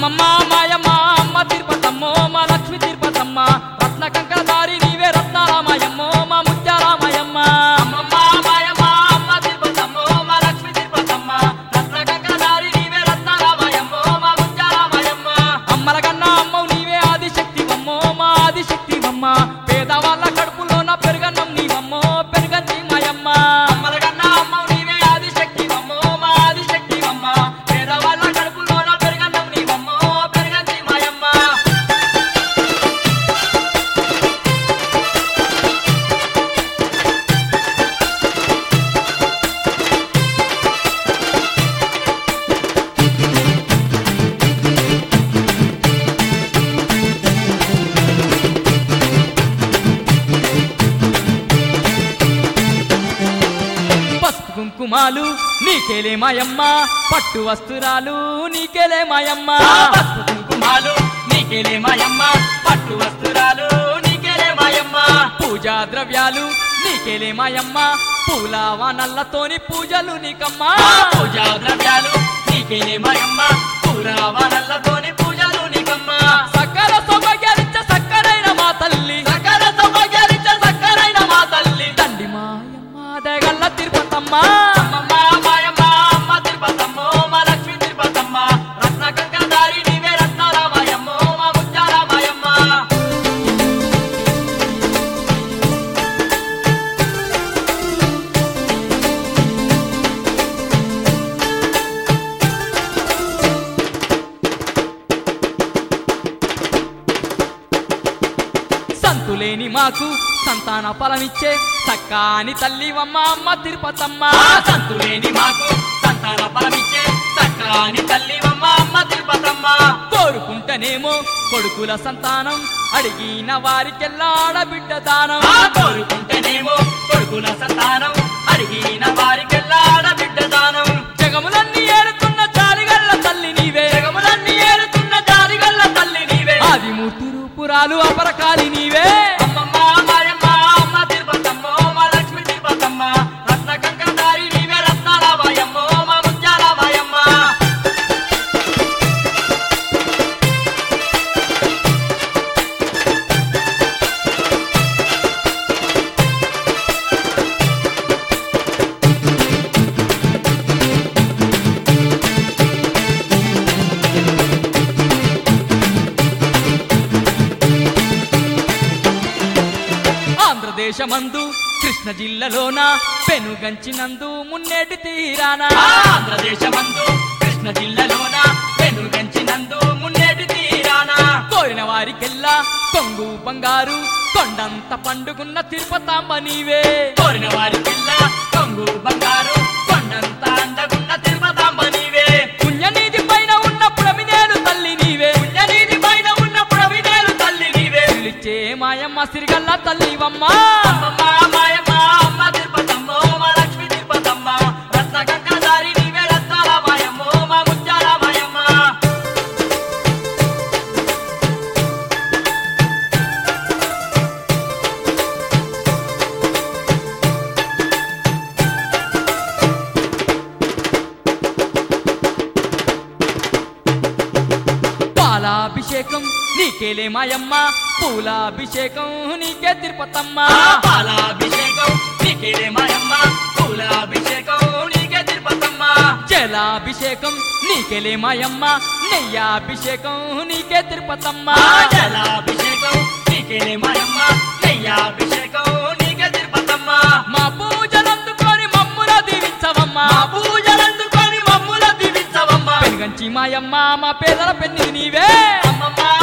అమ్మమ్మ మాయమ్మ అమ్మ తిరుపతమ్మో మా లక్ష్మి తిరుపతమ్మ రత్న కంకణధారి నీవే రత్నారామయమ్మో మా ముత్యారామయమ్మ అమ్మమ్మ మాయమ్మ అమ్మ తిరుపతమ్మో మా లక్ష్మి తిరుపతమ్మ రత్న కంకణధారి నీవే రత్నారామయమ్మో మా ముత్యారామయమ్మ అమ్మల కన్నా అమ్మవు నీవే ఆదిశక్తివమ్మో మా ఆదిశక్తివమ్మ పేదవాళ్ళ కడుపులోన పెరుగన్నం నీవమ్మో పెరుగంది మాయమ్మ అమ్మల కన్నా అమ్మవు నీవే ఆదిశక్తివమ్మో మా ఆదిశక్తివమ్మ పేదవాళ్ళ కడుపులోన పెరుగన్నం నీవమ్మో పెరుగంది మాయమ్మ పసుపు కుంకుమాలు నీకేలే మాయమ్మ పట్టు వస్త్రాలు నీకేలే మాయమ్మ పసుపు కుంకుమాలు నీకేలే మాయమ్మ పట్టు వస్త్రాలు నీకేలే మాయమ్మ పూజా ద్రవ్యాలు నీకేలే మాయమ్మ పూల వానల్లతోని పూజలు నీకమ్మా పూజా ద్రవ్యాలు నీకేలే మాయమ్మ పూరావనల్లతోని పూజలు నీకమ్మ సకల సౌభాగ్యాలిచ్చ సక్కరైన మా తల్లి సకల సౌభాగ్యాలిచ్చ సక్కరైన మా తల్లి తండ్రి మాయమ్మ దగల్ల తిరుపతమ్మ అమ్మమ్మ మాయమ్మ అమ్మ తిరుపతమ్మో మా లక్ష్మి తిరుపతమ్మ రత్న కంకణధారి నీవే రత్నారామయమ్మో మా ముత్యారామయమ్మ సంతులేని మాకు సంతాన ఫలమిచ్చే సక్కాని తల్లివమ్మ అమ్మ తిరుపతమ్మ సంతులేని మాకు సంతాన ఫలమిచ్చే సక్కాని తల్లివమ్మ అమ్మ తిరుపతమ్మ కోరుకుంటేనేమో కొడుకుల సంతానం అడిగిన వారికెల్లా ఆడబిడ్డ దానం కోరుకుంటేనేమో కొడుకుల సంతానం అడిగిన వారికెల్లా ఆడబిడ్డ దానం జగములన్నీ ఏడుతున్న చారిగల్ల తల్లి నీవే జగములన్నీ ఏలుతున్న జారిగల్ల తల్లి నీవే ఆదిమూర్తి రూపురాలు అపరకాలి నీవే అమ్మమ్మ మాయమ్మ అమ్మ తిరుపతమ్మో మా లక్ష్మి తిరుపతమ్మ రత్న కంకణధారి నీవే రత్నారామయమ్మో మా ముత్యారామయమ్మ ఆంధ్రదేశమందు కృష్ణ జిల్లాలోన పెనుగంచినందు మున్నేటి తీరానా ఆంధ్రదేశమందు కృష్ణ జిల్లాలోన వెనుగంచినందు మున్నేటి తీరానా కోరిన వారికెల్లా కొంగు బంగారు కొండంత పండుగున్న తిరుపతాంబ నీవే కోరిన వారికెల్లా కొంగు బంగారు కొండంత అందగున్న తిరుపతాంబ నీవే పుణ్యనిధి పైన ఉన్న ప్రమిదేలు తల్లి నీవే పుణ్యనిధి పైన ఉన్న పుడవినేలు తల్లి నీవే పిలిచే మాయమ్మ సిరిగల్ల తల్లివమ్మ అమ్మమ్మ మాయమ్మ అమ్మ తిరుపతమ్మో మా లక్ష్మి తిరుపతమ్మ రత్న కంకణధారి నీవే రత్నారామయమ్మో మా ముత్యారామయమ్మ పాలాభిషేకం నీకేలే మాయమ్మ పూలాభిషేకం నీకే తిరుపతమ్మ పాలాభిషేకం నీకేలే మాయమ్మ పూలాభిషేకం నీకే తిరుపతమ్మ జలాభిషేకం నీకేలే మాయమ్మ నెయ్యాభిషేకం నీకే తిరుపతమ్మ జలాభిషేకం నీకేలే మాయమ్మ నెయ్యాభిషేకం నీకే తిరుపతమ్మ మా పూజలందుకొని మమ్ముల దీవించవమ్మ మా పూజలందుకొని మమ్ముల దీవించవమ్మ పెనుగంచి మాయమ్మ మా పేదల పెన్ని నీవే అమ్మమ్మ